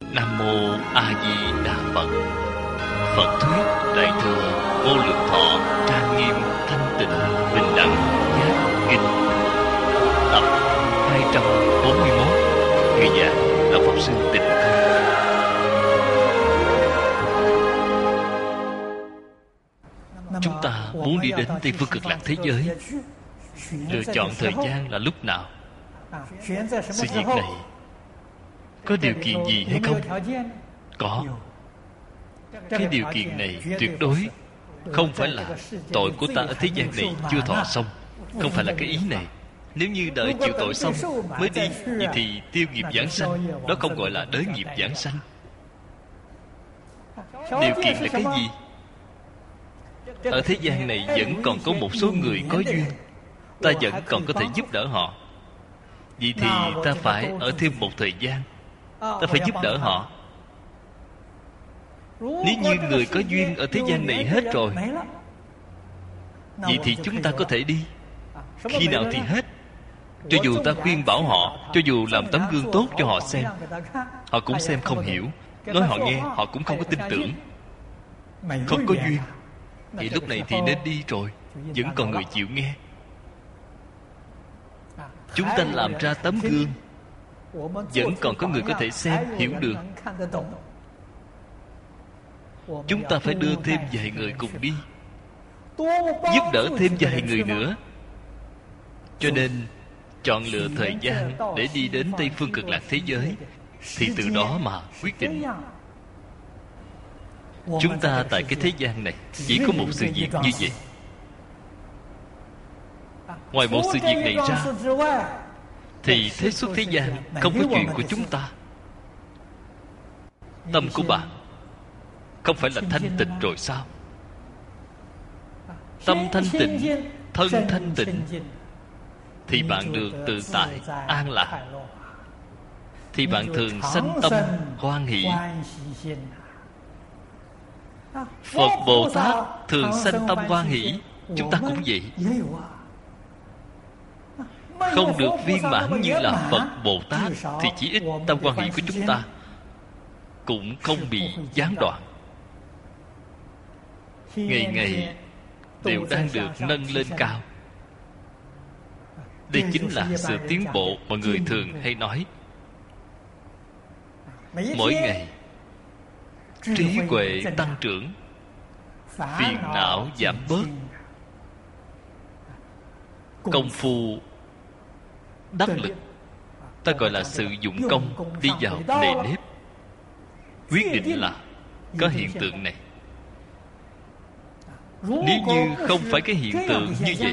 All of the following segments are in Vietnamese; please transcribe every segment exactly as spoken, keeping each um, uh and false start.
Nam Mô A Di Đà Phật. Phật thuyết Đại thừa Vô Lượng Thọ trang nghiêm thanh tịnh bình đẳng giác kinh, tập hai trăm bốn mươi mốt. Người giảng là Pháp Sư Tịnh Không. Chúng ta muốn đi đến Tây Phương Cực Lạc thế giới, lựa chọn thời gian là lúc nào? Sự việc này có điều kiện gì hay không? Có. Cái điều kiện này tuyệt đối không phải là tội của ta ở thế gian này chưa thọ xong. Không phải là cái ý này. Nếu như đợi chịu tội xong mới đi, vậy thì tiêu nghiệp giảng sanh. Đó không gọi là đới nghiệp giảng sanh. Điều kiện là cái gì? Ở thế gian này vẫn còn có một số người có duyên, ta vẫn còn có thể giúp đỡ họ. Vậy thì ta phải ở thêm một thời gian, ta phải giúp đỡ họ. Nếu như người có duyên ở thế gian này hết rồi, vậy thì chúng ta có thể đi. Khi nào thì hết? Cho dù ta khuyên bảo họ, cho dù làm tấm gương tốt cho họ xem, họ cũng xem không hiểu. Nói họ nghe, họ cũng không có tin tưởng. Không có duyên. Vậy lúc này thì nên đi rồi. Vẫn còn người chịu nghe. Chúng ta làm ra tấm gương, vẫn còn có người có thể xem, hiểu được. Chúng ta phải đưa thêm vài người cùng đi, giúp đỡ thêm vài người nữa. Cho nên chọn lựa thời gian để đi đến Tây Phương Cực Lạc thế giới, thì từ đó mà quyết định. Chúng ta tại cái thế gian này chỉ có một sự việc như vậy. Ngoài một sự việc này ra thì thế xuất thế gian không có chuyện của chúng ta. Tâm của bạn không phải là thanh tịnh rồi sao? Tâm thanh tịnh, thân thanh tịnh, thì bạn được tự tại, an lạc. Thì bạn thường sanh tâm hoan hỷ. Phật Bồ Tát thường sanh tâm hoan hỷ. Chúng ta cũng vậy. Không được viên mãn như là Phật Bồ Tát, thì chỉ ít tâm hoan hỷ của chúng ta cũng không bị gián đoạn. Ngày ngày đều đang được nâng lên cao. Đây chính là sự tiến bộ mà người thường hay nói. Mỗi ngày trí huệ tăng trưởng, phiền não giảm bớt, công phu đắc lực, ta gọi là sự dụng công đi vào nề nếp. Quyết định là có hiện tượng này. Nếu như không phải cái hiện tượng như vậy,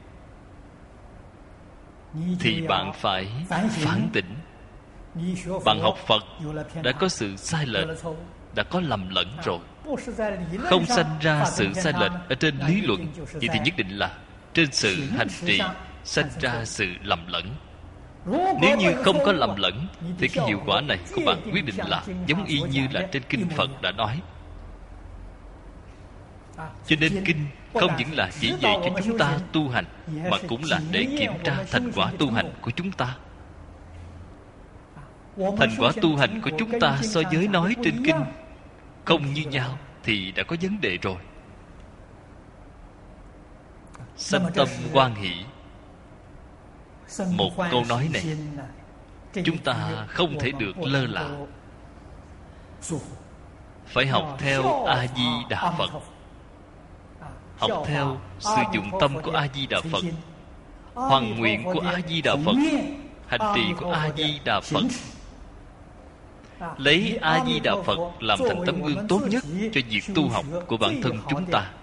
thì bạn phải phản tỉnh. Bạn học Phật đã có sự sai lệch, đã có lầm lẫn rồi. Không sanh ra sự sai lệch ở trên lý luận, vậy thì nhất định là trên sự hành trì sanh ra sự lầm lẫn. Nếu như không có lầm lẫn, thì cái hiệu quả này của bạn quyết định là giống y như là trên kinh Phật đã nói. Cho nên kinh không những là chỉ dạy cho chúng ta tu hành, mà cũng là để kiểm tra thành quả tu hành của chúng ta. Thành quả tu hành của chúng ta so với nói trên kinh không như nhau thì đã có vấn đề rồi. Sanh tâm hoan hỷ, một câu nói này chúng ta không thể được lơ là. Phải học theo A Di Đà Phật, học theo sự dụng tâm của A Di Đà Phật, hoằng nguyện của A Di Đà Phật, hành trì của A Di Đà Phật. Lấy A Di Đà Phật làm thành tấm gương tốt nhất cho việc tu học của bản thân chúng ta.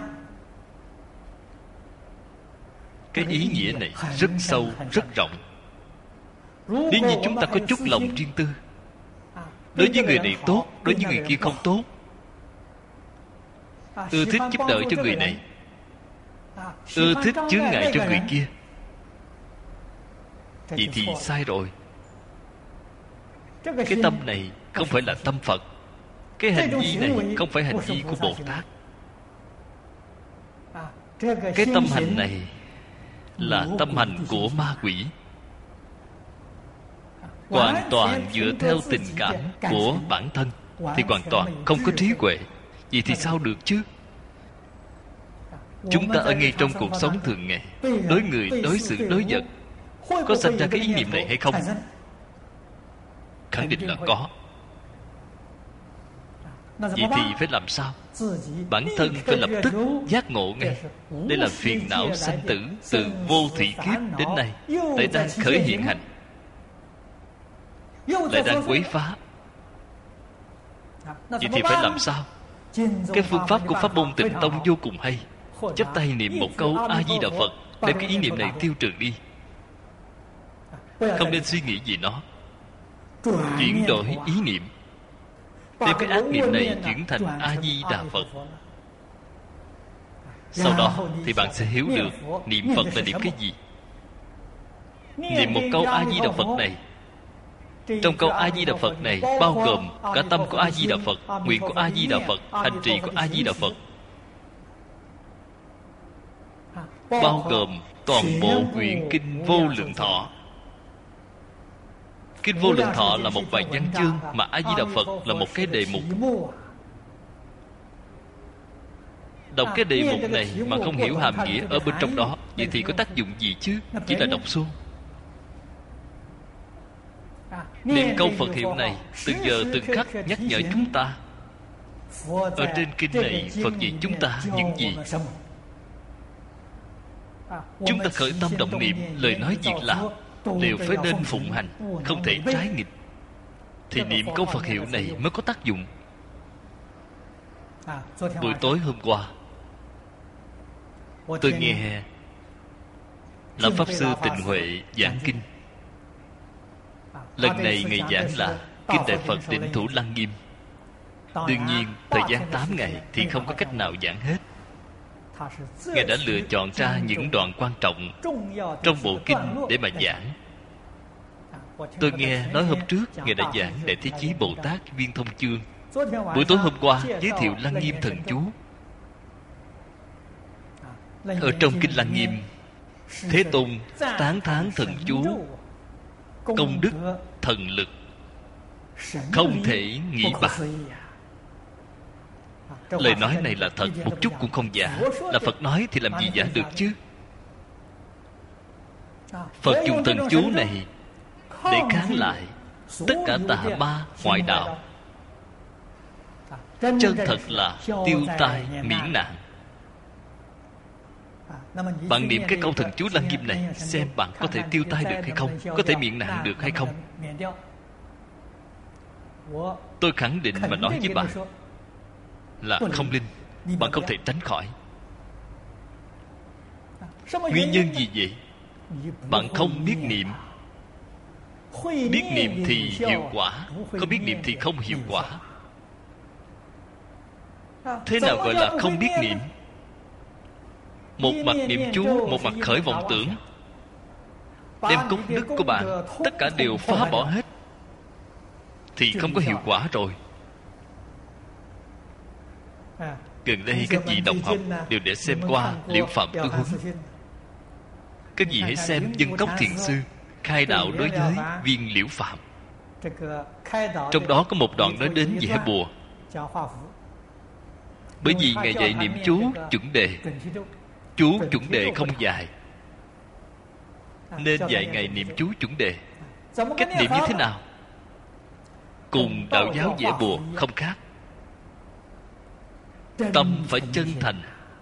Cái ý nghĩa này rất sâu, rất rộng. Nếu như chúng ta có chút lòng riêng tư, đối với người này tốt, đối với người kia không tốt, ưa thích giúp đỡ cho người này, ưa thích chướng ngại cho người kia, vậy thì sai rồi. Cái tâm này không phải là tâm Phật. Cái hành vi này không phải hành vi của Bồ Tát. Cái tâm hành này là tâm hành của ma quỷ. hoàn toàn dựa theo tình cảm của bản thân thì hoàn toàn không có trí huệ. Vậy thì sao được chứ? Chúng ta ở ngay trong cuộc sống thường ngày, đối người, đối sự, đối vật, có sinh ra cái ý niệm này hay không? Khẳng định là có. Vậy thì phải làm sao? Bản thân phải lập tức giác ngộ ngay. Đây là phiền não sanh tử từ vô thủy kiếp đến nay lại đang khởi hiện hành, lại đang quấy phá. Vậy thì phải làm sao? Cái phương pháp của pháp môn Tịnh Tông vô cùng hay. Chắp tay niệm một câu A Di Đà Phật, đem cái ý niệm này tiêu trừ đi. Không nên suy nghĩ gì nó, chuyển đổi ý niệm, đem cái ác niệm này chuyển thành A Di Đà Phật. Sau đó thì bạn sẽ hiểu được niệm Phật là niệm cái gì. Niệm một câu A Di Đà Phật này, trong câu A Di Đà Phật này bao gồm cả tâm của A Di Đà Phật, nguyện của A Di Đà Phật, hành trì của A Di Đà Phật, bao gồm toàn bộ quyển kinh Vô Lượng Thọ. Kinh Vô Lượng Thọ là một bài văn chương, mà A Di Đà Phật là một cái đề mục. Đọc cái đề mục này mà không hiểu hàm nghĩa ở bên trong đó, vậy thì có tác dụng gì chứ? Chỉ là đọc suông. Niệm câu Phật hiệu này từng giờ từng khắc nhắc nhở chúng ta. Ở trên kinh này Phật dạy chúng ta những gì? Chúng ta khởi tâm động niệm, lời nói việc làm đều phải nên phụng hành, không thể trái nghịch, thì niệm câu Phật hiệu này mới có tác dụng. Buổi tối hôm qua tôi nghe Lão Pháp Sư Tịnh Huệ giảng kinh. Lần này Ngài giảng là Kinh Đại Phật Đỉnh Thủ Lăng Nghiêm. Đương nhiên thời gian tám ngày thì không có cách nào giảng hết. Ngài đã lựa chọn ra những đoạn quan trọng trong bộ kinh để mà giảng. Tôi nghe nói hôm trước Ngài đã giảng Đại Thế Chí Bồ Tát Viên Thông Chương. Buổi tối hôm qua giới thiệu Lăng Nghiêm Thần Chú. Ở trong kinh Lăng Nghiêm, Thế Tôn tán thán thần chú công đức thần lực không thể nghĩ bàn. Lời nói này là thật, một chút cũng không giả. Là Phật nói thì làm gì giả được chứ? Phật dùng thần chú này để kháng lại tất cả tà ma ngoại đạo, chân thật là tiêu tai miễn nạn. Bạn niệm cái câu thần chú Lăng Nghiêm này, xem bạn có thể tiêu tai được hay không, có thể miễn nạn được hay không. Tôi khẳng định mà nói với bạn là không linh, bạn không thể tránh khỏi. Nguyên nhân gì vậy? Bạn không biết niệm. Biết niệm thì hiệu quả, không biết niệm thì không hiệu quả. Thế nào gọi là không biết niệm? Một mặt niệm chú, một mặt khởi vọng tưởng, đem công đức của bạn tất cả đều phá bỏ hết, thì không có hiệu quả rồi. Gần đây các vị đồng học đều để xem qua Liễu Phạm Tư Huấn. Các vị hãy xem Dân Cốc Thiền Sư khai đạo đối với viên Liễu Phạm. Trong đó có một đoạn nói đến vẽ bùa. Bởi vì Ngài dạy niệm chú chuẩn đề, chú chuẩn đề không dài, nên dạy Ngài niệm chú chuẩn đề. Cách niệm như thế nào? Cùng đạo giáo vẽ bùa không khác. Tâm phải chân thành.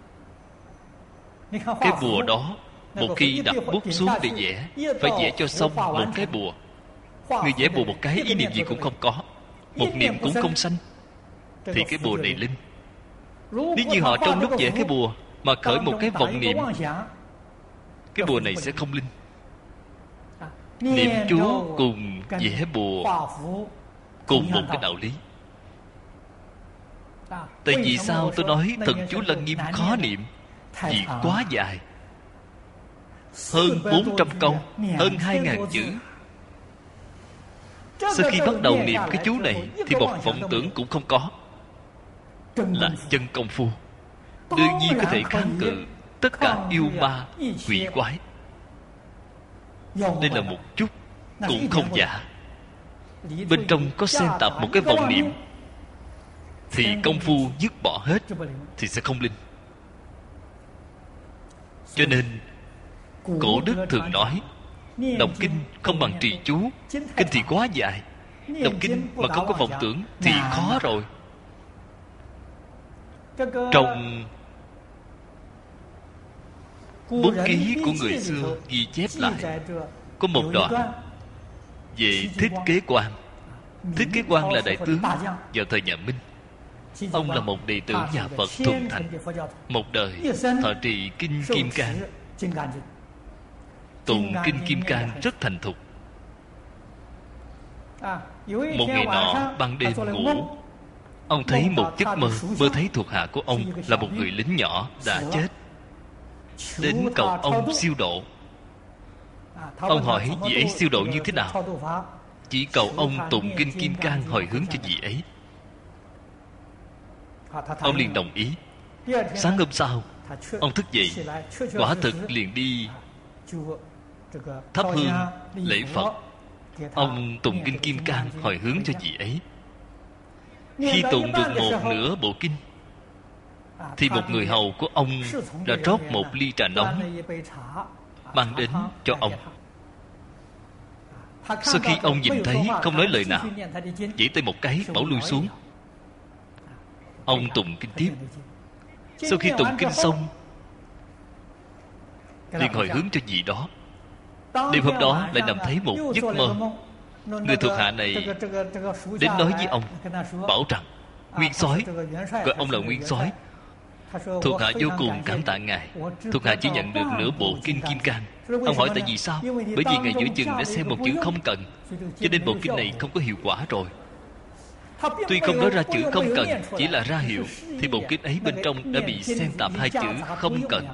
Cái bùa đó, một khi đặt bút xuống để vẽ, phải vẽ cho xong một cái bùa. Người vẽ bùa một cái, ý niệm gì cũng không có, một niệm cũng không sanh, thì cái bùa này linh. Nếu như họ trong lúc vẽ cái bùa mà khởi một cái vọng niệm, cái bùa này sẽ không linh. Niệm chú cùng vẽ bùa cùng một cái đạo lý. Tại vì sao tôi nói thần chú Lăng Nghiêm khó niệm? Vì quá dài, hơn bốn trăm câu, hơn hai ngàn chữ. Sau khi bắt đầu niệm cái chú này thì một vọng tưởng cũng không có, là chân công phu. Đương nhiên có thể kháng cự tất cả yêu ma quỷ quái. Đây là một chút cũng không giả. bên trong có xen tạp một cái vọng niệm, thì công phu dứt bỏ hết thì sẽ không linh. Cho nên cổ đức thường nói, đọc kinh không bằng trì chú. Kinh thì quá dài, đọc kinh mà không có vọng tưởng thì khó rồi. Trong bút ký của người xưa ghi chép lại có một đoạn về Thích Kế Quan. Thích Kế Quan là đại tướng vào thời nhà Minh. Ông là một đệ tử nhà Phật thuần thành, một đời thọ trì kinh Kim Cang, tụng kinh Kim Cang rất thành thục. Một ngày nọ ban đêm ngủ, ông thấy một giấc mơ. Mơ thấy thuộc hạ của ông là một người lính nhỏ đã chết, đến cầu ông siêu độ. Ông hỏi vị ấy siêu độ như thế nào? Chỉ cầu ông tụng kinh Kim Cang hồi hướng cho vị ấy. Ông liền đồng ý. Sáng hôm sau, ông thức dậy, quả thực liền đi thắp hương lễ Phật. Ông tụng kinh Kim Cang hồi hướng cho vị ấy. Khi tụng được một nửa bộ kinh, thì một người hầu của ông đã rót một ly trà nóng mang đến cho ông. Sau khi ông nhìn thấy không nói lời nào, chỉ tay một cái bảo lui xuống. Ông tụng kinh tiếp. Sau khi tụng kinh xong, liền hồi hướng cho vị đó. Đêm hôm đó lại nằm thấy một giấc mơ. Người thuộc hạ này đến nói với ông, bảo rằng Nguyên Soái, gọi ông là Nguyên Soái. Thuộc hạ vô cùng cảm tạ ngài. Thuộc hạ chỉ nhận được nửa bộ kinh Kim Cang. Ông hỏi tại vì sao? Bởi vì ngài giữa chừng đã xem một chữ không cần, cho nên bộ kinh này không có hiệu quả rồi. Tuy không nói ra chữ không cần, chỉ là ra hiệu, thì bộ kinh ấy bên trong đã bị xen tạp hai chữ không cần.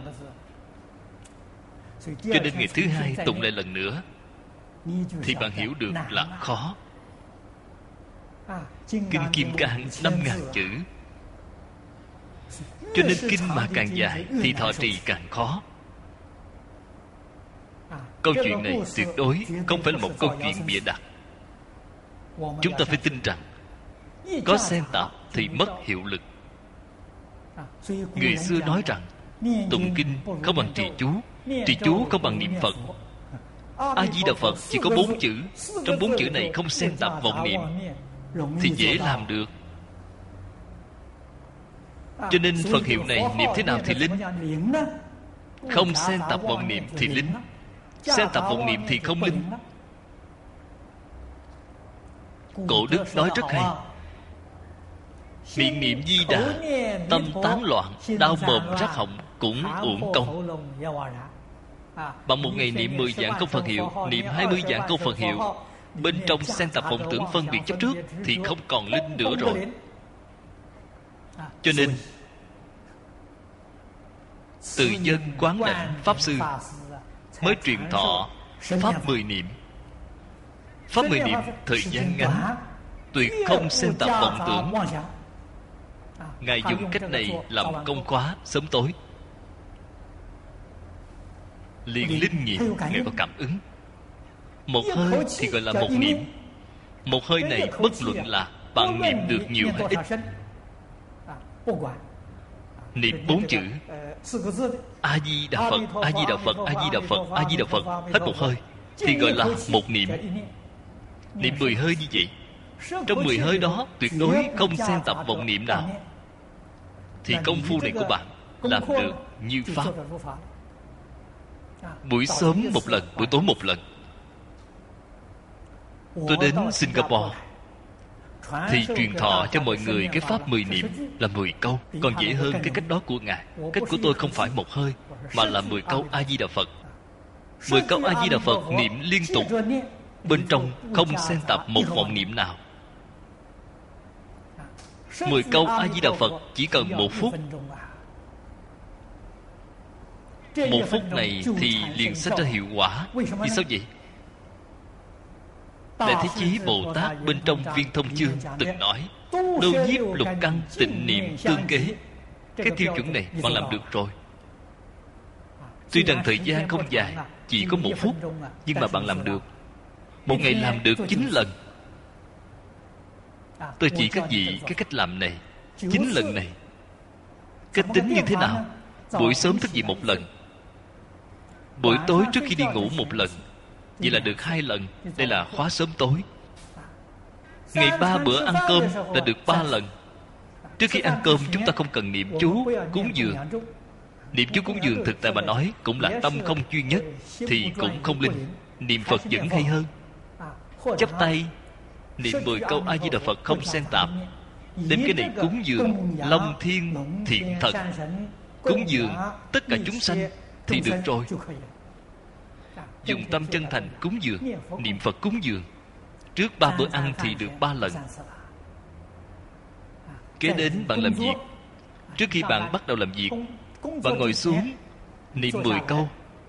Cho nên ngày thứ hai tụng lại lần nữa, thì bạn hiểu được là khó. Kinh Kim Cang năm ngàn chữ, cho nên kinh mà càng dài thì thọ trì càng khó. Câu chuyện này tuyệt đối không phải là một câu chuyện bịa đặt. Chúng ta phải tin rằng có xen tạp thì mất hiệu lực. Người xưa nói rằng tụng kinh không bằng trì chú, trì chú không bằng niệm Phật. A Di Đà Phật chỉ có bốn chữ, trong bốn chữ này không xen tạp vọng niệm thì dễ làm được. Cho nên Phật hiệu này niệm thế nào thì linh. Không xen tạp vọng niệm thì linh, xen tạp vọng niệm thì không linh. Cổ đức nói rất hay: miệng niệm Di Đà, tâm tán loạn, đau mồm rát họng cũng uổng công. Bằng một ngày niệm mười vạn câu Phật hiệu, niệm hai mươi vạn câu Phật hiệu, bên trong xen tạp vọng tưởng phân biệt chấp trước thì không còn linh nữa rồi. Cho nên Từ Dân Quán Đảnh Pháp Sư mới truyền thọ Pháp mười niệm. Pháp mười niệm thời gian ngắn, tuyệt không xen tạp vọng tưởng. Ngài dùng cách này làm công khóa sớm tối. Liền linh nghiệm, Ngài có cảm ứng. Một hơi thì gọi là một niệm. Một hơi này bất luận là bạn niệm được nhiều hay ít, niệm bốn chữ A Di Đà Phật, A Di Đà Phật, A Di Đà Phật, A Di Đà Phật, hết một hơi thì gọi là một niệm. Niệm mười hơi như vậy, trong mười hơi đó tuyệt đối không xen tạp vọng niệm nào, thì công phu này của bạn làm được như Pháp. Buổi sớm một lần, buổi tối một lần. Tôi đến Singapore thì truyền thọ cho mọi người cái Pháp mười niệm là mười câu. Còn dễ hơn cái cách đó của Ngài. Cách của tôi không phải một hơi, mà là mười câu A-di-đà Phật. Mười câu A-di-đà Phật niệm liên tục, bên trong không xen tạp một vọng niệm nào. Mười câu A-di-đà Phật chỉ cần một phút. Một phút này thì liền sinh ra hiệu quả. Vì sao vậy? Đại Thế Chí Bồ Tát bên trong Viên Thông Chương từng nói: đô nhiếp lục căn tịnh niệm tương kế. Cái tiêu chuẩn này bạn làm được rồi. Tuy rằng thời gian không dài, chỉ có một phút, nhưng mà bạn làm được. Một ngày làm được chín lần. tôi chỉ các vị cái cách làm này. Chín lần này cách tính như thế nào? Buổi sớm thức dậy một lần, buổi tối trước khi đi ngủ một lần. Vậy là được hai lần. Đây là khóa sớm tối. Ngày ba bữa ăn cơm là được ba lần. Trước khi ăn cơm chúng ta không cần niệm chú cúng dường. Niệm chú cúng dường thực tại mà nói cũng là tâm không chuyên nhất, thì cũng không linh. Niệm Phật vẫn hay hơn. Chắp tay niệm mười câu A Di Đà Phật không xen tạp. Đem cái này cúng dường Long Thiên Thiện Thần, cúng dường tất cả chúng sanh thì được rồi. Dùng tâm chân thành cúng dường, niệm Phật cúng dường. Trước ba bữa ăn thì được ba lần. Kế đến bạn làm việc. Trước khi bạn bắt đầu làm việc, bạn ngồi xuống niệm mười câu.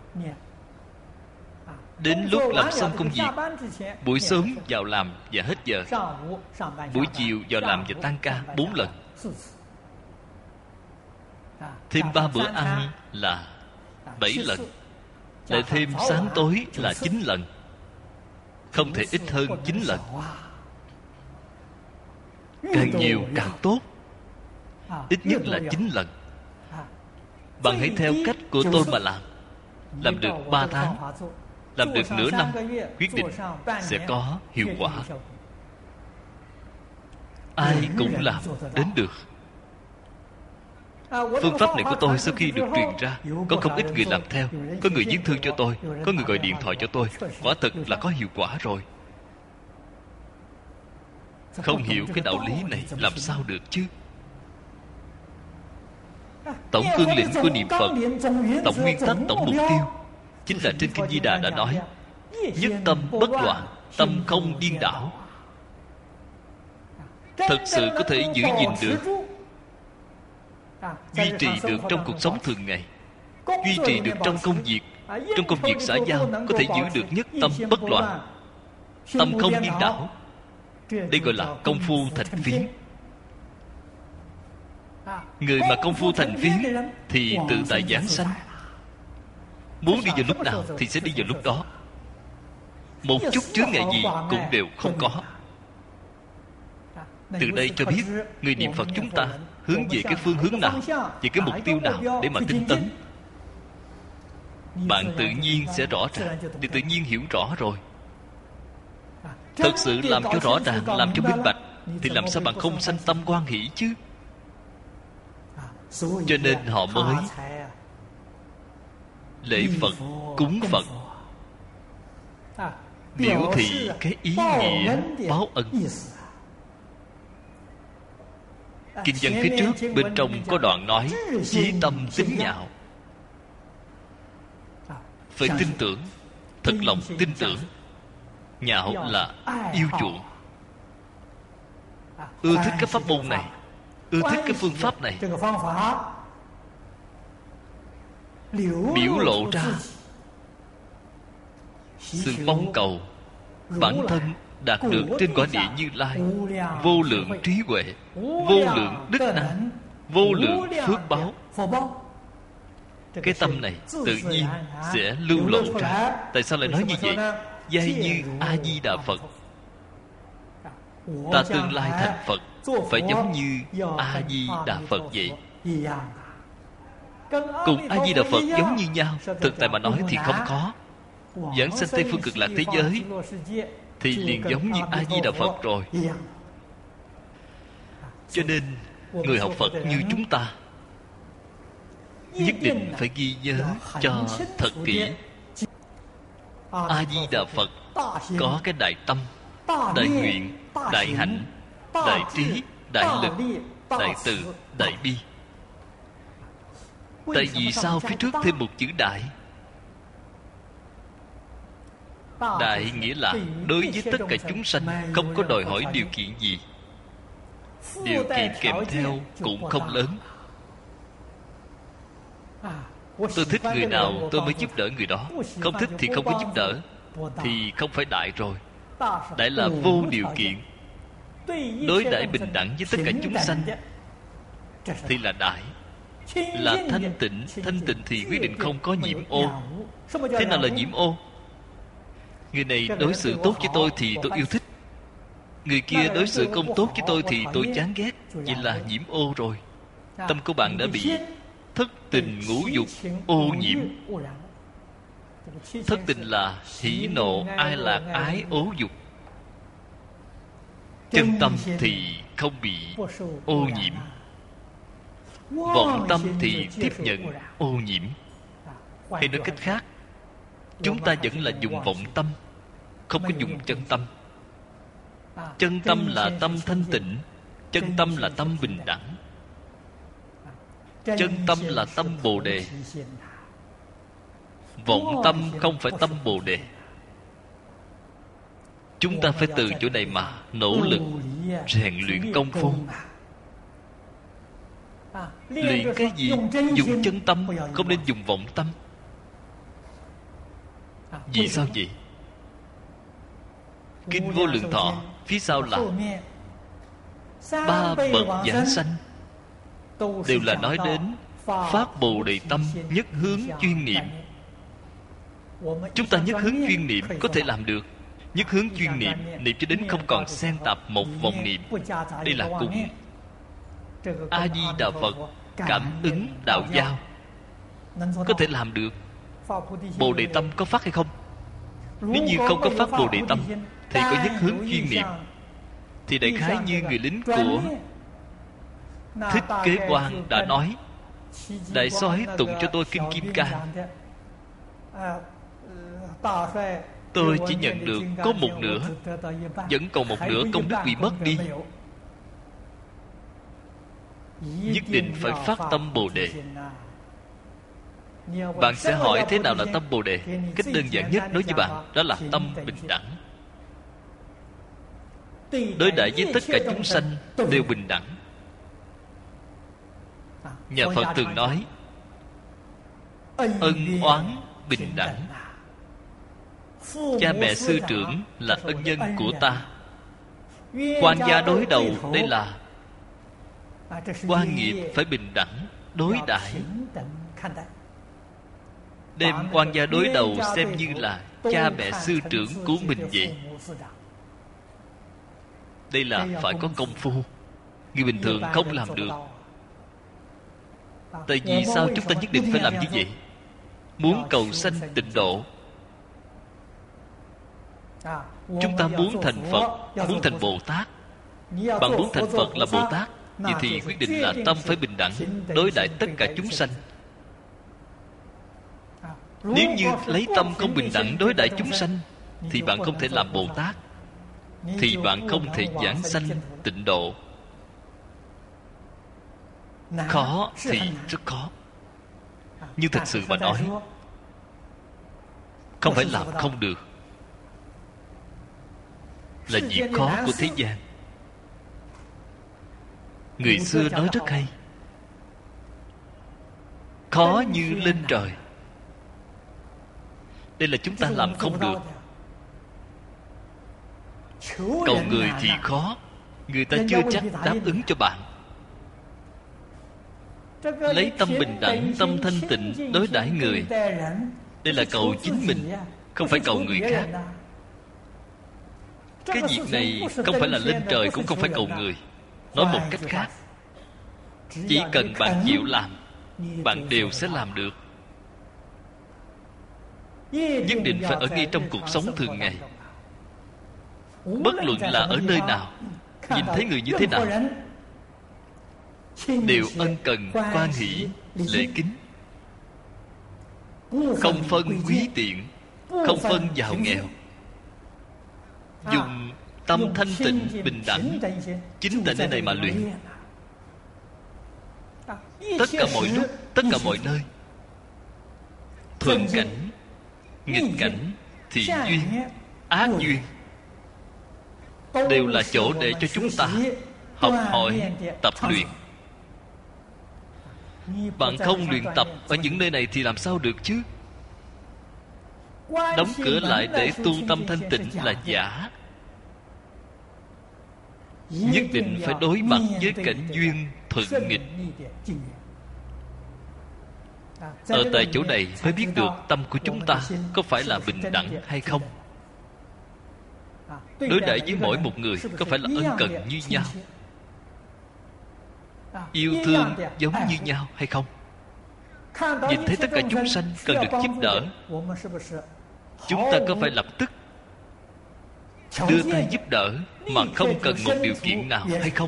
Đến lúc làm xong công việc, buổi sớm vào làm và hết giờ, buổi chiều vào làm và tan ca bốn lần. Thêm ba bữa ăn là bảy lần. Lại thêm sáng tối là chín lần. Không thể ít hơn chín lần. Càng nhiều càng tốt. Ít nhất là chín lần. Bạn hãy theo cách của tôi mà làm. Làm được ba tháng, làm được nửa năm, quyết định sẽ có hiệu quả. Ai cũng làm đến được. Phương pháp này của tôi sau khi được truyền ra, có không ít người làm theo. Có người viết thư cho tôi, có người gọi điện thoại cho tôi. Quả thực là có hiệu quả rồi. Không hiểu cái đạo lý này làm sao được chứ. Tổng cương lĩnh của niệm Phật, tổng nguyên tắc, tổng mục tiêu, chính là trên Kinh Di Đà đã nói: nhất tâm bất loạn, tâm không điên đảo. Thật sự có thể giữ gìn được, duy trì được trong cuộc sống thường ngày, duy trì được trong công việc. Trong công việc xã giao có thể giữ được nhất tâm bất loạn, tâm không điên đảo. Đây gọi là công phu thành phiến. Người mà công phu thành phiến thì tự tại giảng sanh. Muốn đi vào lúc nào thì sẽ đi vào lúc đó. Một chút chướng ngại gì cũng đều không có. Từ đây cho biết người niệm Phật chúng ta hướng về cái phương hướng nào, về cái mục tiêu nào để mà tinh tấn. Bạn tự nhiên sẽ rõ ràng, thì tự nhiên hiểu rõ rồi. Thật sự làm cho rõ ràng, làm cho minh bạch, thì làm sao bạn không sanh tâm hoan hỷ chứ. Cho nên họ mới lễ Phật, cúng Phật, biểu thị cái ý nghĩa báo ân. Kinh văn phía trước bên trong có đoạn nói: chí tâm tín nhạo. Phải tin tưởng, thật lòng tin tưởng. Nhạo là yêu chuộng, ưa thích cái pháp môn này, ưa thích cái phương pháp này, biểu lộ ra sự mong cầu bản thân đạt được trên cõi địa Như Lai vô lượng trí huệ, vô lượng đức năng, vô lượng phước báo. Cái tâm này tự nhiên sẽ lưu lộ ra. Tại sao lại nói như vậy? Giai như A Di Đà Phật. Ta tương lai thành Phật phải giống như A Di Đà Phật vậy. Cùng A Di Đà Phật giống như nhau, thực tại mà nói thì không có. Giảng sanh Tây phương cực lạc thế giới thì liền giống như A Di Đà Phật rồi. Cho nên người học Phật như chúng ta nhất định phải ghi nhớ cho thật kỹ. A Di Đà Phật có cái đại tâm, đại nguyện, đại hạnh, đại trí, đại lực, đại từ, đại bi. Tại vì sao phía trước thêm một chữ đại? Đại nghĩa là đối với tất cả chúng sanh không có đòi hỏi điều kiện gì. Điều kiện kèm theo cũng không lớn. Tôi thích người nào tôi mới giúp đỡ người đó, không thích thì không có giúp đỡ, thì không phải đại rồi. Đại là vô điều kiện, đối đãi bình đẳng với tất cả chúng sanh, thì là đại. Là thanh tịnh. Thanh tịnh thì quyết định không có nhiễm ô. Thế nào là nhiễm ô? Người này đối xử tốt với tôi thì tôi yêu thích. người kia đối xử không tốt với tôi thì tôi chán ghét, vậy là nhiễm ô rồi. Tâm của bạn đã bị thất tình ngũ dục ô nhiễm. Thất tình là hỉ nộ ai lạc ái ố dục. Chân tâm thì không bị ô nhiễm. Vọng tâm thì tiếp nhận ô nhiễm. Hay nói cách khác, chúng ta vẫn là dùng vọng tâm, không có dùng chân tâm. Chân tâm là tâm thanh tịnh, chân tâm là tâm bình đẳng, chân tâm là tâm Bồ Đề. Vọng tâm không phải tâm Bồ Đề. Chúng ta phải từ chỗ này mà nỗ lực rèn luyện công phu. Luyện cái gì? Dùng chân tâm, không nên dùng vọng tâm. Vì sao vậy? Kinh Vô Lượng Thọ phía sau là ba bậc giảng sanh, đều là nói đến phát Bồ Đề tâm, nhất hướng chuyên niệm. Chúng ta nhất hướng chuyên niệm có thể làm được. Nhất hướng chuyên niệm, niệm cho đến không còn xen tạp một vọng niệm. Đây là cùng A Di Đà Phật cảm ứng đạo giao. Có thể làm được. Bồ Đề tâm có phát hay không? Nếu như không có phát Bồ Đề tâm thì có nhất hướng chuyên niệm, thì đại khái như người lính của Thích Kế Quan đã nói: đại soái tụng cho tôi kinh Kim Cang, tôi chỉ nhận được có một nửa, vẫn còn một nửa công đức bị mất đi. Nhất định phải phát tâm Bồ Đề. Bạn sẽ hỏi thế nào là tâm Bồ Đề? Cách đơn giản nhất đối với bạn đó là tâm bình đẳng. Đối đãi với tất cả chúng sanh đều bình đẳng. Nhà Phật thường nói ân oán bình đẳng. Cha mẹ sư trưởng là ân nhân của ta. Quan gia đối đầu, đây là quan nghiệp phải bình đẳng đối đãi. Đem quan gia đối đầu xem như là cha mẹ sư trưởng của mình vậy. Đây là phải có công phu. Người bình thường không làm được. Tại vì sao chúng ta nhất định phải làm như vậy? Muốn cầu sanh tịnh độ, chúng ta muốn thành Phật, muốn thành Bồ Tát. Bạn muốn thành Phật là Bồ Tát, vậy thì quyết định là tâm phải bình đẳng, đối đãi tất cả chúng sanh. Nếu như lấy tâm không bình đẳng đối đãi chúng sanh, thì bạn không thể làm Bồ Tát, thì bạn không thể giảng sanh tịnh độ. Khó thì rất khó. Nhưng thật sự mà nói, không phải làm không được, là việc khó của thế gian. Người xưa nói rất hay: khó như lên trời. Đây là chúng ta làm không được. Cầu người thì khó, người ta chưa chắc đáp ứng cho bạn. Lấy tâm bình đẳng, tâm thanh tịnh đối đãi người, đây là cầu chính mình, không phải cầu người khác. Cái việc này không phải là lên trời, cũng không phải cầu người. Nói một cách khác, chỉ cần bạn chịu làm, bạn đều sẽ làm được. Nhất định phải ở ngay trong cuộc sống thường ngày. Bất luận là ở nơi nào, nhìn thấy người như thế nào, đều ân cần quan hỷ lễ kính, không phân quý tiện, không phân giàu nghèo, dùng tâm thanh tịnh bình đẳng, chính tại nơi này mà luyện. Tất cả mọi lúc, tất cả mọi nơi, thuận cảnh, nghịch cảnh, thiện duyên, ác duyên, đều là chỗ để cho chúng ta học hỏi, tập luyện. Bạn không luyện tập ở những nơi này thì làm sao được chứ? Đóng cửa lại để tu tâm thanh tịnh là giả. Nhất định phải đối mặt với cảnh duyên thuận nghịch. Ở tại chỗ này mới biết được tâm của chúng ta có phải là bình đẳng hay không. đối đãi với mỗi một người có phải là ân cần như nhau, yêu thương giống như nhau hay không? Nhìn thấy tất cả chúng sanh cần được giúp đỡ, chúng ta có phải lập tức đưa tay giúp đỡ mà không cần một điều kiện nào hay không?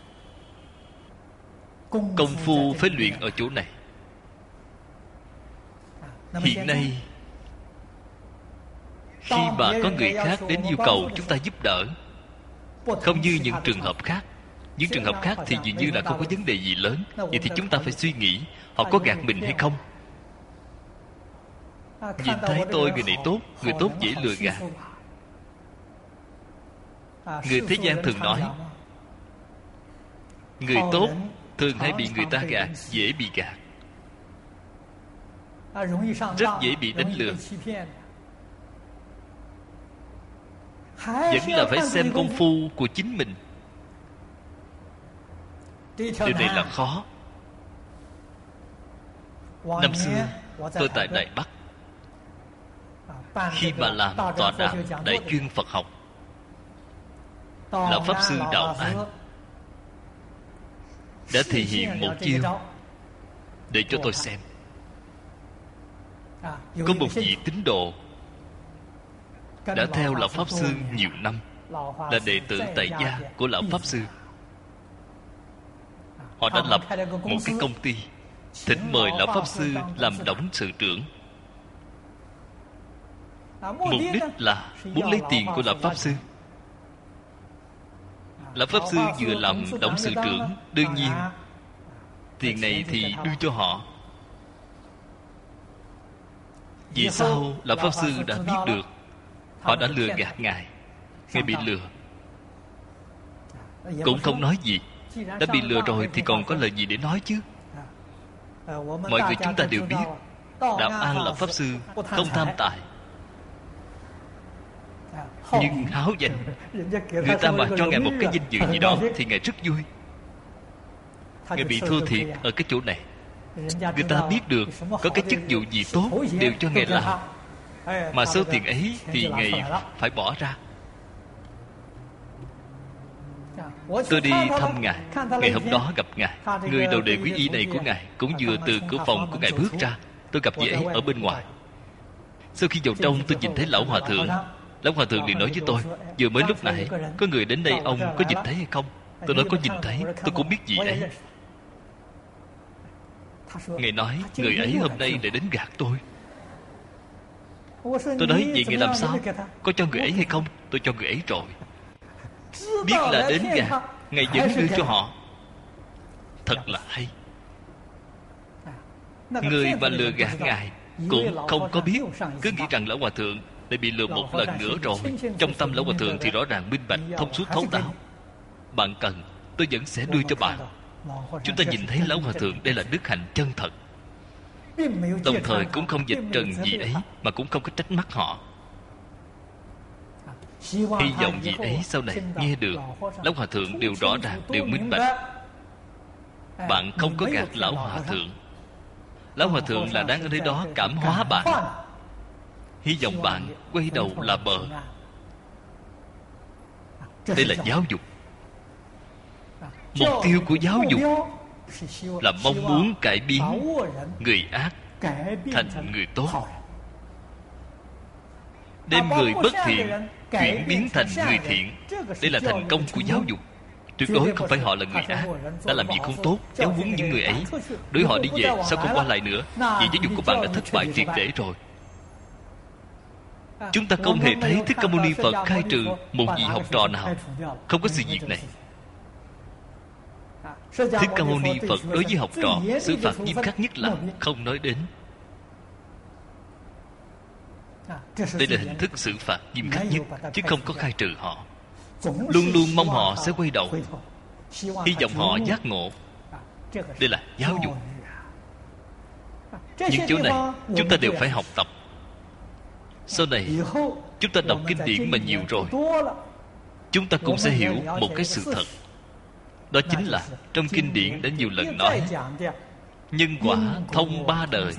Công phu phải luyện ở chỗ này. Hiện nay khi mà có người khác đến yêu cầu chúng ta giúp đỡ, không như những trường hợp khác. Những trường hợp khác thì dường như là không có vấn đề gì lớn. Vậy thì chúng ta phải suy nghĩ họ có gạt mình hay không. Nhìn thấy tôi người này tốt, người tốt dễ lừa gạt. Người thế gian thường nói người tốt thường hay bị người ta gạt, dễ bị gạt, rất dễ bị đánh lừa. Vẫn là phải xem công phu của chính mình. Điều này là khó. Năm xưa tôi tại Đài Bắc, khi mà làm tọa đàm đại chuyên Phật học, là Pháp Sư Đạo An đã thể hiện một chiêu để cho tôi xem. Có một vị tín đồ đã theo Lão Pháp Sư nhiều năm, là đệ tử tại gia của Lão Pháp Sư. Họ đã lập một cái công ty, thỉnh mời Lão Pháp Sư làm董sự trưởng. Mục đích là muốn lấy tiền của Lão Pháp Sư. Lão Pháp Sư vừa làm董sự trưởng, đương nhiên tiền này thì đưa cho họ. Vì sao Lão Pháp Sư đã biết được họ đã lừa gạt Ngài, Ngài bị lừa, cũng không nói gì. Đã bị lừa rồi thì còn có lời gì để nói chứ? Mọi người chúng ta đều biết Đạo An là Pháp Sư không tham tài, nhưng háo danh. Người ta mà cho Ngài một cái danh dự gì đó thì Ngài rất vui. Ngài bị thua thiệt ở cái chỗ này. Người ta biết được có cái chức vụ gì tốt đều cho Ngài làm, mà số tiền ấy thì Ngài phải bỏ ra. Tôi đi thăm Ngài. Ngày hôm đó gặp Ngài, người đầu đề quý y này của Ngài cũng vừa từ cửa phòng của Ngài bước ra. Tôi gặp vị ấy ở bên ngoài. Sau khi vào trong, tôi nhìn thấy Lão Hòa Thượng. Lão Hòa Thượng liền nói với tôi, vừa mới lúc nãy có người đến đây, ông có nhìn thấy hay không? Tôi nói có nhìn thấy, tôi cũng biết vị ấy. Ngài nói người ấy hôm nay lại đến gạt tôi. Tôi nói vậy Ngài làm sao? Có cho người ấy hay không? Tôi cho người ấy rồi. Biết là đến gạt, Ngài vẫn đưa cho họ. Thật là hay. Người mà lừa gạt Ngài cũng không có biết, cứ nghĩ rằng Lão Hòa Thượng đã bị lừa một lần nữa rồi. Trong tâm Lão Hòa Thượng thì rõ ràng minh bạch, thông suốt thấu đáo. Bạn cần, tôi vẫn sẽ đưa cho bạn. Chúng ta nhìn thấy Lão Hòa Thượng đây là đức hạnh chân thật, đồng thời cũng không dịch trần gì ấy, mà cũng không có trách mắc họ. Hy vọng gì ấy sau này nghe được Lão Hòa Thượng đều rõ ràng, đều minh bạch. Bạn không có gạt Lão Hòa Thượng. Lão Hòa Thượng là đang ở nơi đó cảm hóa bạn. Hy vọng bạn quay đầu là bờ. Đây là giáo dục. Mục tiêu của giáo dục là mong muốn cải biến người ác thành người tốt, đem người bất thiện chuyển biến thành người thiện. Đây là thành công của giáo dục. Tuyệt đối không phải họ là người ác, đã làm việc không tốt, giáo huấn những người ấy, đuổi họ đi về, sao không qua lại nữa. Vì giáo dục của bạn đã thất bại triệt để rồi. Chúng ta không hề thấy Thích Ca Mâu Ni Phật khai trừ một vị học trò nào. Không có sự việc này. Thích Ca Mâu Ni Phật đối với học trò xử phạt nghiêm khắc nhất là không nói đến. Đây là hình thức xử phạt nghiêm khắc nhất, chứ không có khai trừ họ. Luôn luôn mong họ sẽ quay đầu, hy vọng họ giác ngộ. Đây là giáo dục. Những chỗ này chúng ta đều phải học tập. Sau này chúng ta đọc kinh điển mà nhiều rồi, chúng ta cũng sẽ hiểu một cái sự thật. Đó chính là trong kinh điển đã nhiều lần nói nhân quả thông ba đời.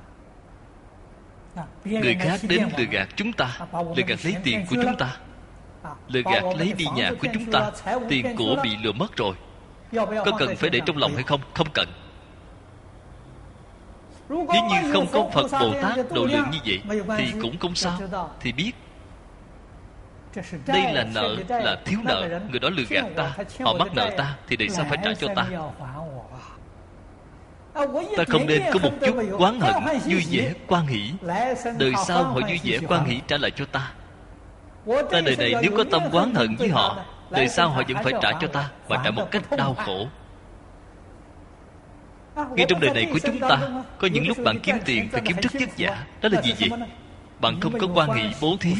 Người khác đến lừa gạt chúng ta, lừa gạt lấy tiền của chúng ta, lừa gạt lấy đi nhà của chúng ta, tiền của bị lừa mất rồi, có cần phải để trong lòng hay không? Không cần. Nếu như không có Phật Bồ Tát độ lượng như vậy thì cũng không sao. Thì biết đây là nợ, là thiếu nợ. Người đó lừa gạt ta, họ mắc nợ ta, thì đời sau phải trả cho ta. Ta không nên có một chút oán hận, vui vẻ quan hỷ, đời sau họ vui vẻ quan hỷ trả lại cho ta. Ta đời này nếu có tâm oán hận với họ, đời sau họ vẫn phải trả cho ta, và trả một cách đau khổ. Ngay trong đời này của chúng ta, có những lúc bạn kiếm tiền phải kiếm rất vất vả. Đó là gì vậy? Bạn không có quan hệ bố thí,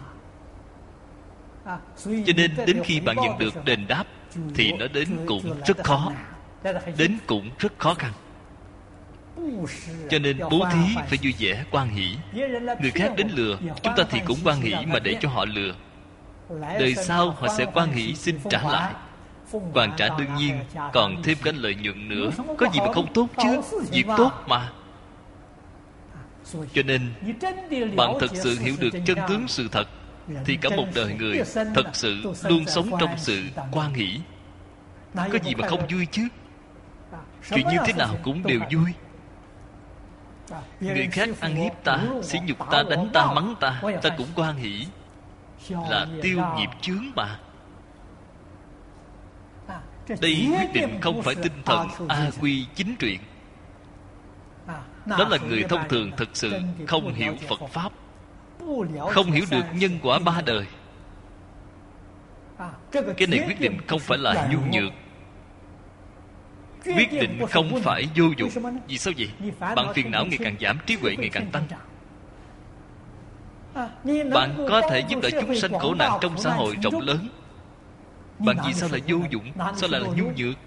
cho nên đến khi bạn nhận được đền đáp thì nó đến cũng rất khó, đến cũng rất khó khăn. Cho nên bố thí phải vui vẻ quan hỷ. Người khác đến lừa chúng ta thì cũng quan hỷ, mà để cho họ lừa, đời sau họ sẽ quan hỷ xin trả lại. Hoàn trả đương nhiên, còn thêm cái lợi nhuận nữa. Có gì mà không tốt chứ? Việc tốt mà. Cho nên bạn thật sự hiểu được chân tướng sự thật, thì cả một đời người thật sự luôn sống trong sự quan hỷ. Có gì mà không vui chứ? Chuyện như thế nào cũng đều vui. Người khác ăn hiếp ta, sỉ nhục ta, đánh ta, mắng ta, ta cũng quan hỷ, là tiêu nghiệp chướng mà. Đây quyết định không phải tinh thần A Quy chính truyện. Đó là người thông thường thật sự không hiểu Phật Pháp, không hiểu được nhân quả ba đời. Cái này quyết định không phải là nhu nhược, quyết định không phải vô dụng. Vì sao vậy? Bạn phiền não ngày càng giảm, trí huệ ngày càng tăng. Bạn có thể giúp đỡ chúng sanh khổ nạn trong xã hội rộng lớn. Bạn vì sao là vô dụng? Sao lại là nhu nhược?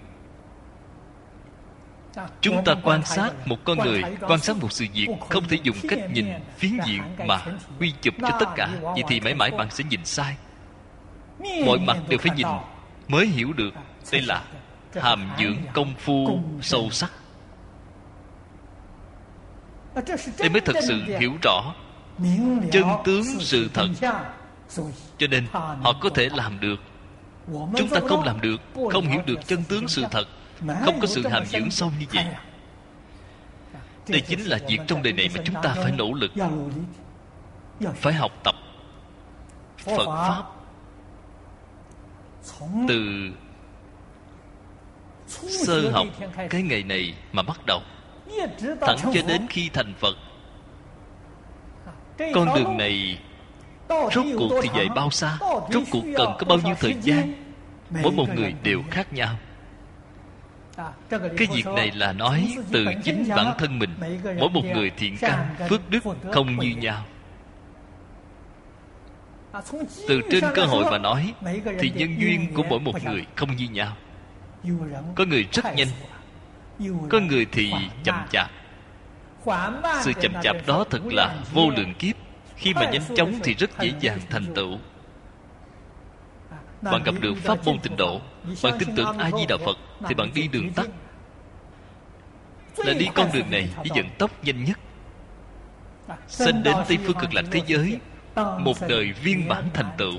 Chúng ta quan sát một con người, quan sát một sự việc, không thể dùng cách nhìn phiến diện mà quy chụp cho tất cả. Vậy thì mãi mãi bạn sẽ nhìn sai. Mọi mặt đều phải nhìn mới hiểu được. Đây là hàm dưỡng công phu sâu sắc. Đây mới thật sự hiểu rõ chân tướng sự thật. Cho nên họ có thể làm được, chúng ta không làm được, không hiểu được chân tướng sự thật, không có sự hàm dưỡng sâu như vậy. Đây chính là việc trong đời này mà chúng ta phải nỗ lực, phải học tập Phật Pháp từ sơ học cái ngày này mà bắt đầu, thẳng cho đến khi thành Phật. Con đường này rốt cuộc thì dài bao xa, rốt cuộc cần có bao nhiêu thời gian, mỗi một người đều khác nhau. Cái việc này là nói từ chính bản thân mình. Mỗi một người thiện căn phước đức không như nhau. Từ trên cơ hội mà nói thì nhân duyên của mỗi một người không như nhau. Có người rất nhanh, có người thì chậm chạp. Sự chậm chạp đó thật là vô lượng kiếp. Khi mà nhanh chóng thì rất dễ dàng thành tựu. Bạn gặp được pháp môn tịnh độ, bạn tin tưởng A Di Đà Phật, thì bạn đi đường tắt, là đi con đường này với vận tốc nhanh nhất, sanh đến Tây Phương Cực Lạc thế giới, một đời viên mãn thành tựu.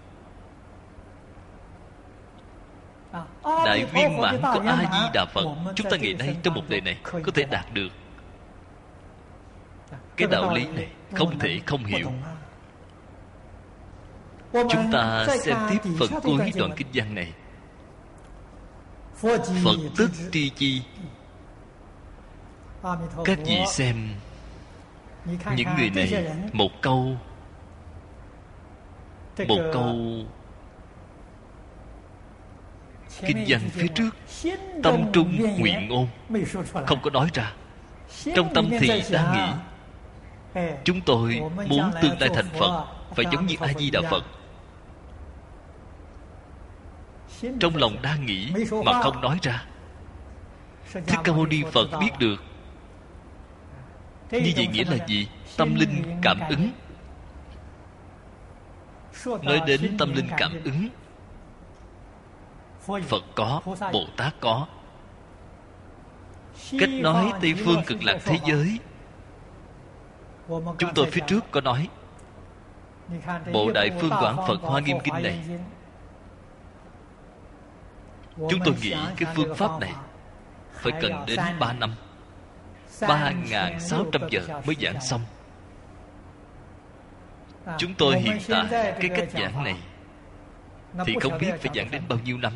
Đại viên mãn của A Di Đà Phật, chúng ta ngày nay trong một đời này có thể đạt được. Cái đạo lý này không thể không hiểu. Chúng ta xem tiếp phần cuối đoạn kinh văn này. Phật tức tri chi. Các vị xem, những người này một câu một câu kinh văn phía trước, tâm trung nguyện ngôn, không có nói ra. Trong tâm thì đang nghĩ, chúng tôi muốn tương lai thành Phật phải giống như A Di Đà Phật. Trong lòng đang nghĩ mà không nói ra. Thích Ca Mâu Ni Phật biết được. Như vậy nghĩa là gì? Tâm linh cảm ứng. Nói đến tâm linh cảm ứng, Phật có, Bồ Tát có. Cách nói Tây Phương Cực Lạc thế giới, chúng tôi phía trước có nói, Bộ Đại Phương Quảng Phật Hoa Nghiêm Kinh này, chúng tôi nghĩ cái phương pháp này phải cần đến ba năm, ba nghìn sáu trăm giờ mới giảng xong. Chúng tôi hiện tại cái cách giảng này thì không biết phải giảng đến bao nhiêu năm.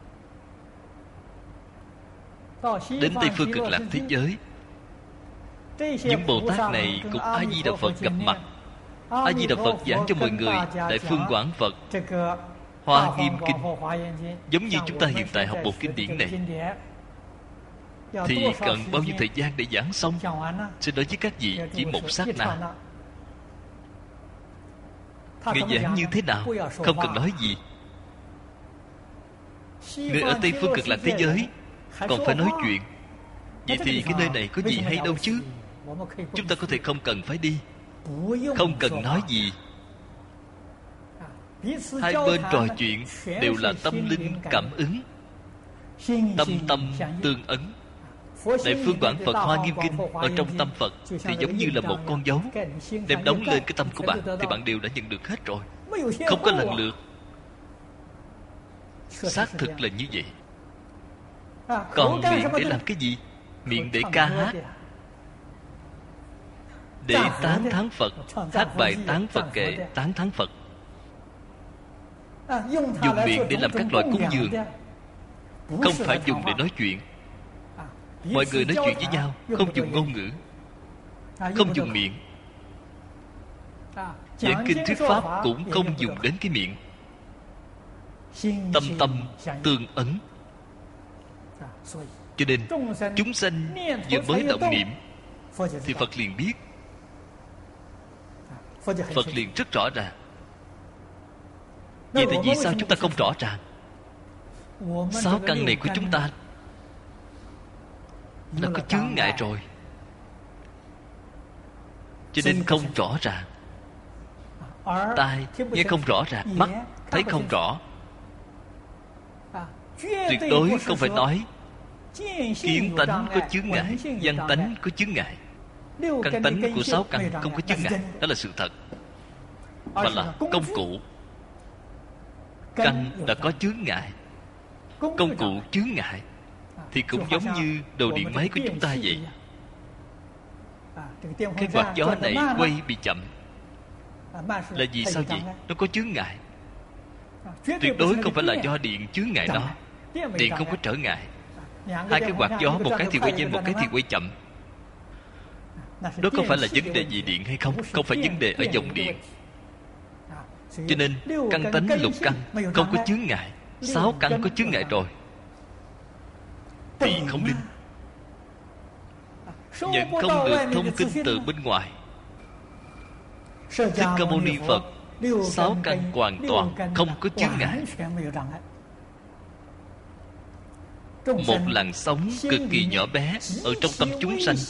Đến Tây Phương Cực Lạc thế giới, những Bồ Tát này cùng A Di Đà Phật gặp mặt. A Di Đà Phật giảng cho mọi người Đại Phương Quảng Phật Hoa Nghiêm Kinh, giống như chúng ta hiện tại học một kinh điển này thì cần bao nhiêu thời gian để giảng xong? Xin nói với các vị, chỉ một sát na. Người giảng như thế nào không cần nói gì. Người ở Tây Phương Cực Lạc thế giới còn phải nói chuyện. Vậy thì cái nơi này có gì hay đâu chứ? Chúng ta có thể không cần phải đi, không cần nói gì. Hai bên trò chuyện đều là tâm linh cảm ứng, tâm tâm tương ấn. Đại Phương Quảng Phật Hoa Nghiêm Kinh ở trong tâm Phật thì giống như là một con dấu, đem đóng lên cái tâm của bạn thì bạn đều đã nhận được hết rồi, không có lần lượt. Xác thực là như vậy. Còn miệng để làm cái gì? Miệng để ca hát, để tán thán Phật, hát bài tán Phật kệ, tán thán Phật. Dùng miệng để làm các loại cúng dường, không phải dùng để nói chuyện. Mọi người nói chuyện với nhau không dùng ngôn ngữ, không dùng miệng. Giảng kinh thuyết pháp cũng không dùng đến cái miệng. Tâm tâm tương ấn. Cho nên chúng sanh vừa mới động niệm thì Phật liền biết, Phật liền rất rõ ràng. Vậy thì vì sao chúng ta không rõ ràng? Sáu căn này của chúng ta nó có chướng ngại rồi, cho nên không rõ ràng. Tai nghe không rõ ràng, mắt thấy không rõ. Tuyệt đối không phải nói kiến tánh có chướng ngại, văn tánh có chướng ngại. Căn tánh của sáu căn không có chướng ngại, đó là sự thật, mà là công cụ. Căn đã có chướng ngại, công cụ chướng ngại thì cũng giống như đồ điện máy của chúng ta vậy. Cái quạt gió này quay bị chậm là vì sao vậy? Nó có chướng ngại. Tuyệt đối không phải là do điện chướng ngại nó. Điện không có trở ngại. Hai cái quạt gió, một cái thì quay nhanh, một cái thì quay chậm. Đó không phải là vấn đề gì điện hay không, không phải vấn đề ở dòng điện. Cho nên căn tánh lục căn không có chướng ngại. Sáu căn có chướng ngại rồi thì không linh, nhận không được thông tin từ bên ngoài. Thích Ca Mâu Ni Phật sáu căn hoàn toàn không có chướng ngại. Một làn sóng cực kỳ nhỏ bé ở trong tâm chúng sanh,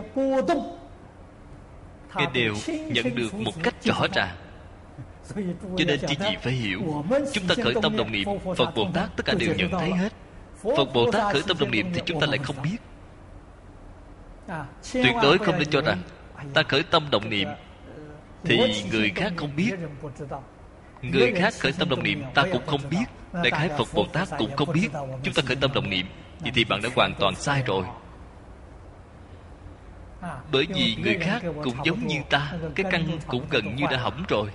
Ngài đều nhận được một cách rõ ràng. Cho nên chỉ gì phải hiểu, chúng ta khởi tâm đồng niệm, Phật Bồ Tát tất cả đều nhận thấy hết. Phật Bồ Tát khởi tâm đồng niệm thì chúng ta lại không biết. Tuyệt đối không nên cho rằng ta khởi tâm đồng niệm thì người khác không biết, người khác khởi tâm đồng niệm ta cũng không biết, đại khái Phật Bồ Tát cũng không biết. Chúng ta khởi tâm đồng niệm, vậy thì bạn đã hoàn toàn sai rồi. Bởi vì người khác cũng giống như ta, cái căn cũng gần như đã hỏng rồi.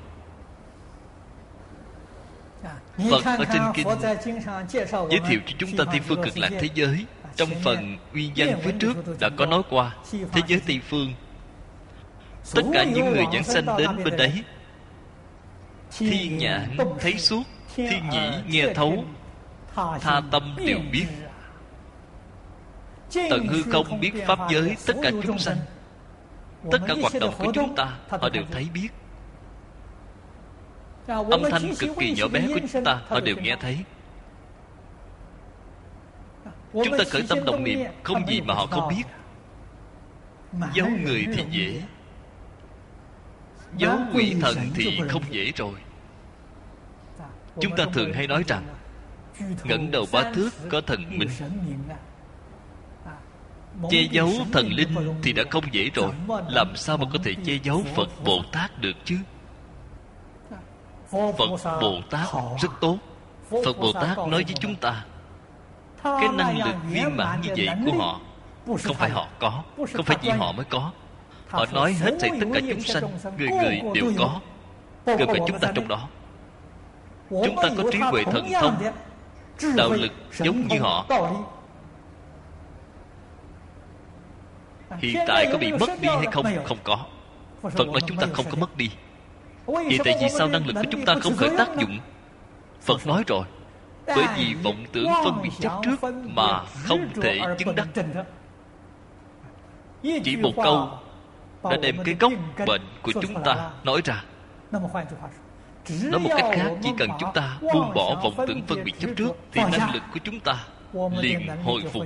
Phật ở trên kinh giới thiệu cho chúng ta Tây Phương Cực Lạc thế giới. Trong phần nguyên văn phía trước đã có nói qua, thế giới Tây Phương, tất cả những người giảng sanh đến bên đấy, thiên nhãn thấy suốt, thiên nhĩ nghe thấu, tha tâm đều biết. Tận hư không biết pháp giới tất cả chúng sanh, tất cả hoạt động của chúng ta họ đều thấy biết. Âm thanh cực kỳ nhỏ bé của chúng ta họ đều nghe thấy. Chúng ta khởi tâm động niệm không gì mà họ không biết. Giấu người thì dễ, giấu quỷ thần thì không dễ rồi. Chúng ta thường hay nói rằng ngẩng đầu ba thước có thần minh. Che giấu thần linh thì đã không dễ rồi, làm sao mà có thể che giấu Phật Bồ Tát được chứ? Phật Bồ Tát rất tốt. Phật Bồ Tát nói với chúng ta, cái năng lực viên mãn như vậy của họ không phải họ có, không phải chỉ họ mới có. Họ nói hết thảy tất cả chúng sanh, người người đều có, gồm cả chúng ta trong đó. Chúng ta có trí huệ thần thông, đạo lực giống như họ. Hiện tại có bị mất đi hay không? Không có. Phật nói chúng ta không có mất đi. Vậy tại vì sao năng lực của chúng ta không khởi tác dụng? Phật nói rồi, bởi vì vọng tưởng phân biệt chấp trước mà không thể chứng đắc. Chỉ một câu đã đem cái gốc bệnh của chúng ta nói ra. Nói một cách khác, chỉ cần chúng ta buông bỏ vọng tưởng phân biệt chấp trước thì năng lực của chúng ta liền hồi phục.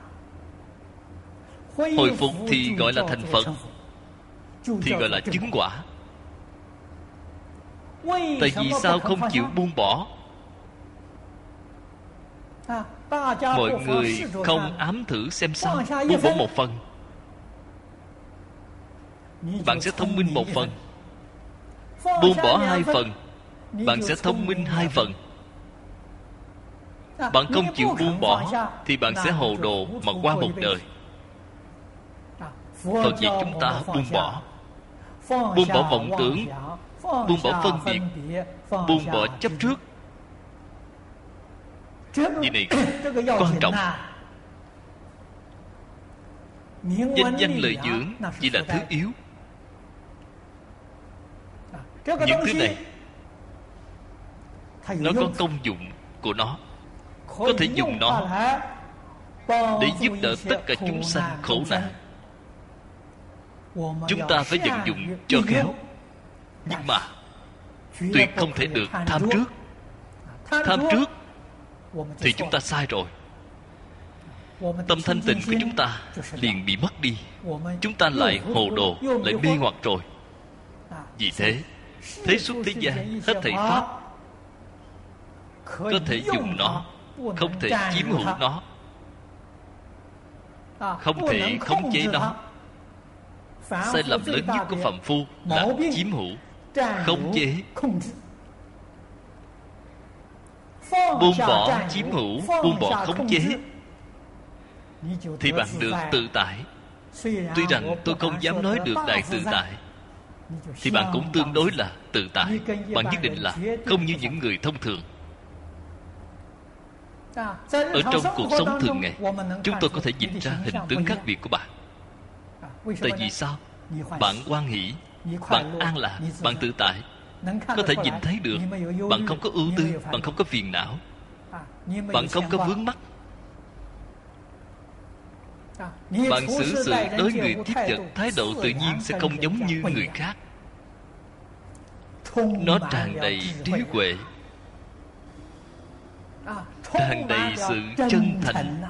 Hồi phục thì gọi là thành Phật, thì gọi là chứng quả. Tại vì sao không chịu buông bỏ? Mọi người không ám thử xem sao. Buông bỏ một phần, bạn sẽ thông minh một phần. Buông bỏ hai phần, bạn sẽ thông minh hai phần. Bạn không chịu buông bỏ thì bạn sẽ hồ đồ mà qua một đời. Phật dạy chúng ta buông bỏ. Buông bỏ vọng tưởng, buông bỏ phân biệt, buông bỏ chấp trước. Vì này quan trọng. Danh văn lợi dưỡng chỉ là thứ yếu. Những thứ này nó có công dụng của nó, có thể dùng nó để giúp đỡ tất cả chúng sanh khổ nạn. Chúng ta phải vận dụng cho khéo. Nhưng mà tuyệt không thể được tham trước. Tham trước thì chúng ta sai rồi. Tâm thanh tịnh của chúng ta liền bị mất đi. Chúng ta lại hồ đồ, lại mê hoặc rồi. Vì thế, thế xuất thế gian hết thảy pháp có thể dùng nó, không thể chiếm hữu nó, không thể khống chế nó. Sai lầm lớn nhất của phàm phu là chiếm hữu, khống chế. Buông bỏ chiếm hữu, buông bỏ khống chế thì bạn được tự tại. Tuy rằng tôi không dám nói được đại tự tại, thì bạn cũng tương đối là tự tại. Bạn nhất định là không như những người thông thường. Ở trong cuộc sống thường ngày, chúng tôi có thể nhìn ra hình tướng khác biệt của bạn. Tại vì sao? Bạn hoan hỷ, bạn an lạc, bạn tự tại, có thể nhìn thấy được. Bạn không có ưu tư, bạn không có phiền não, bạn không có vướng mắc. Bạn xử sự đối người tiếp vật, thái độ tự nhiên sẽ không giống như người khác. Nó tràn đầy trí huệ, tràn đầy sự chân thành.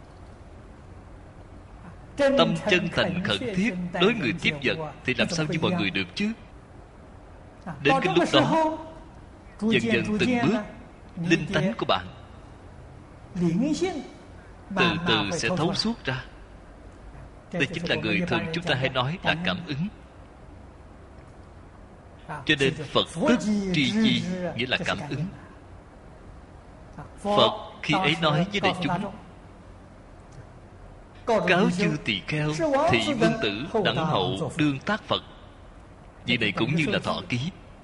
Tâm chân thành khẩn thiết đối người tiếp vật thì làm sao như mọi người được chứ? Đến cái lúc đó, dần dần từng bước, linh tánh của bạn từ từ sẽ thấu suốt ra. Đây chính là người thường chúng ta hay nói là cảm ứng. Cho nên Phật tức tri chi nghĩa là cảm ứng. Phật khi ấy nói với đại chúng: cáo chư tỳ kheo, thị vương tử, đẳng hậu đương tác Phật. Vì này cũng như là thọ ký.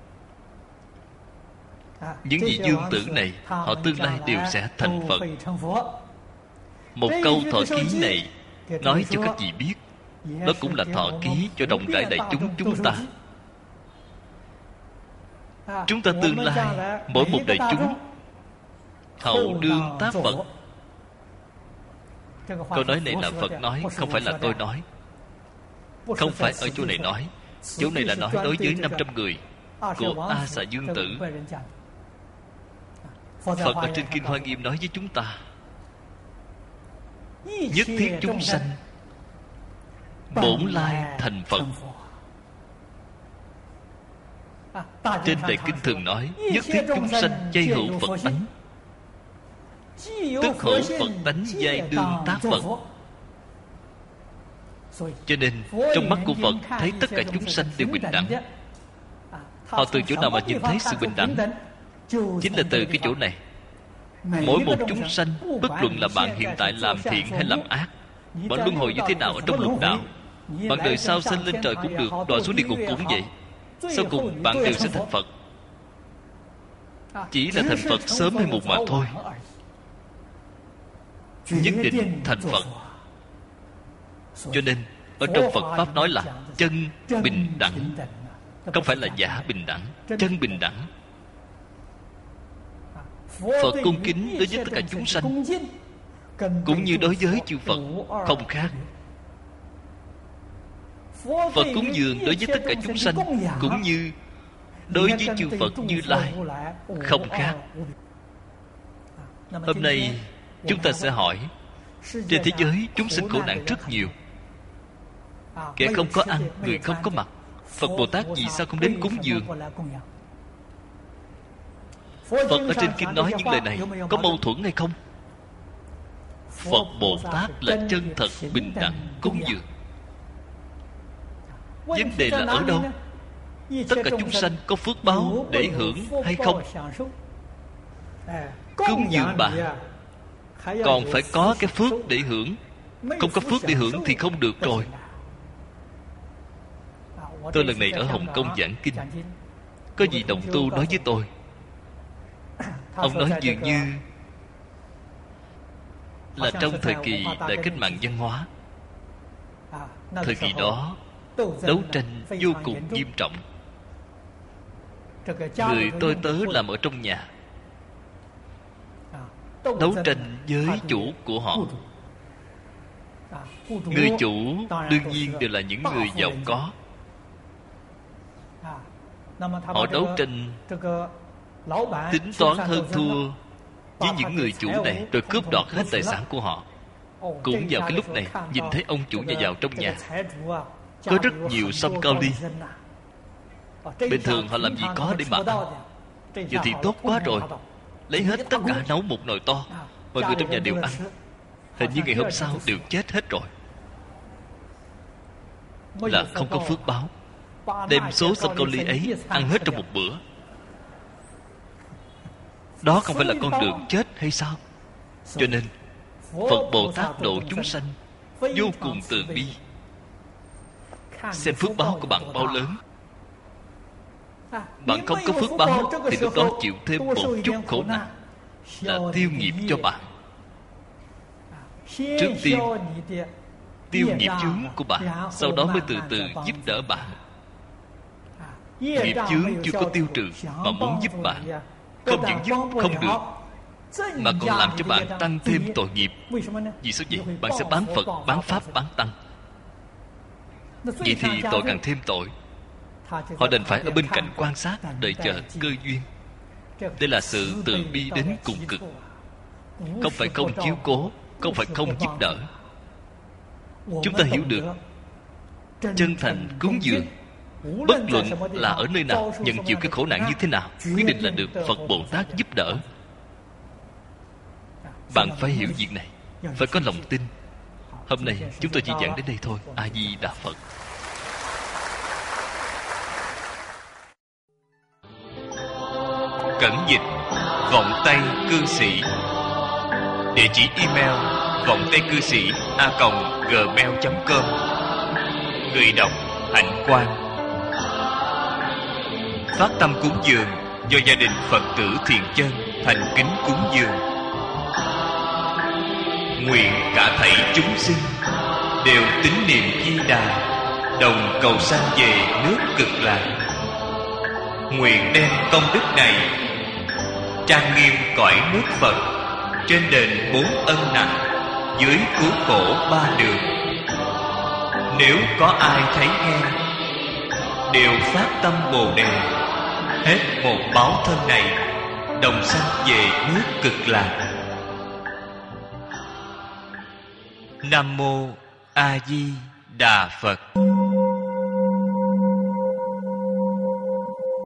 Những vị vương tử này, họ tương lai đều sẽ thành Phật. Một câu thọ ký này nói cho các vị biết, nó cũng là thọ ký cho rộng rãi đại chúng chúng ta. Chúng ta tương lai, mỗi một đại chúng hậu đương tác Phật. Câu nói này là Phật nói, không phải là tôi nói. Không phải ở chỗ này nói. Chỗ này là nói đối với năm trăm người của A Xà Dương Tử. Phật ở trên Kinh Hoa Nghiêm nói với chúng ta: nhất thiết chúng sanh bổn lai thành Phật. Trên Đại Kinh thường nói: nhất thiết chúng sanh chay hữu Phật tánh, tức hữu Phật tánh giai đương tác Phật. Cho nên trong mắt của Phật thấy tất cả chúng sanh đều bình đẳng. Họ từ chỗ nào mà nhìn thấy sự bình đẳng? Chính là từ cái chỗ này. Mỗi một chúng sanh, bất luận là bạn hiện tại làm thiện hay làm ác, bạn luân hồi như thế nào ở trong lục đạo, bạn đời sau sanh lên trời cũng được, đọa xuống địa ngục cũng vậy. Sau cùng bạn đều sẽ thành Phật. Chỉ là thành Phật sớm hay muộn mà thôi. Nhất định thành Phật. Cho nên ở trong Phật Pháp nói là chân bình đẳng, không phải là giả bình đẳng, chân bình đẳng. Phật cung kính đối với tất cả chúng sanh, cũng như đối với chư Phật không khác. Phật cúng dường đối với tất cả chúng sanh, cũng như đối với chư Phật Như Lai không khác. Hôm nay chúng ta sẽ hỏi, trên thế giới chúng sinh khổ nạn rất nhiều. Kẻ không có ăn, người không có mặc, Phật Bồ Tát vì sao không đến cúng dường? Phật ở trên kinh nói những lời này có mâu thuẫn hay không? Phật Bồ Tát là chân thật bình đẳng cúng dường. Vấn đề là ở đâu? Tất cả chúng sanh có phước báo để hưởng hay không? Cúng dường bạn còn phải có cái phước để hưởng. Không có phước để hưởng thì không được rồi. Tôi lần này ở Hồng Kông giảng kinh, có vị đồng tu nói với tôi. Ông nói dường như là trong thời kỳ đại cách mạng văn hóa, thời kỳ đó đấu tranh vô cùng nghiêm trọng. Người tôi tớ làm ở trong nhà, đấu tranh với chủ của họ. Người chủ đương nhiên đều là những người giàu có. Họ đấu tranh tính toán hơn thua với những người chủ này, rồi cướp đoạt hết tài sản của họ. Cũng vào cái lúc này, nhìn thấy ông chủ nhà giàu trong nhà có rất nhiều sâm cao ly. Bình thường họ làm gì có để mà ăn. Giờ thì tốt quá rồi, lấy hết tất cả nấu một nồi to, mọi người trong nhà đều ăn. Hình như ngày hôm sau đều chết hết rồi. Là không có phước báo, đem số sâm cao ly ấy ăn hết trong một bữa. Đó không phải là con đường chết hay sao? Cho nên Phật Bồ Tát độ chúng sanh vô cùng từ bi. Xem phước báo của bạn bao lớn. Bạn không có phước báo thì lúc đó chịu thêm một chút khổ nạn, là tiêu nghiệp cho bạn. Trước tiên tiêu nghiệp chướng của bạn, sau đó mới từ từ giúp đỡ bạn. Nghiệp chướng chưa có tiêu trừ mà muốn giúp bạn, không những giúp không được, mà còn làm cho bạn tăng thêm tội nghiệp. Vì sao vậy? Bạn sẽ bán Phật, bán Pháp, bán Tăng. Vậy thì tội càng thêm tội. Họ đành phải ở bên cạnh quan sát, đợi chờ cơ duyên. Đây là sự từ bi đến cùng cực. Không phải không chiếu cố, không phải không giúp đỡ. Chúng ta hiểu được chân thành cúng dường, bất luận là ở nơi nào, nhận chịu cái khổ nạn như thế nào, quyết định là được Phật Bồ Tát giúp đỡ. Bạn phải hiểu việc này, phải có lòng tin. Hôm nay chúng tôi chỉ giảng đến đây thôi. A Di Đà Phật. Cẩn dịch vọng tây cư sĩ. Địa chỉ email vọng tây cư sĩ a còng gmail chấm com. Người đọc Hạnh Quang. Phát tâm cúng dường do gia đình Phật tử Thiện Chân thành kính cúng dường. Nguyện cả thảy chúng sinh đều tín niệm Di Đà, đồng cầu sanh về nước Cực Lạc. Nguyện đem công đức này trang nghiêm cõi nước Phật, trên đền bốn ân nặng, dưới cứu khổ ba đường. Nếu có ai thấy nghe, đều phát tâm Bồ Đề, hết một báo thân này, đồng sanh về nước Cực Lạc. Nam mô A Di Đà Phật.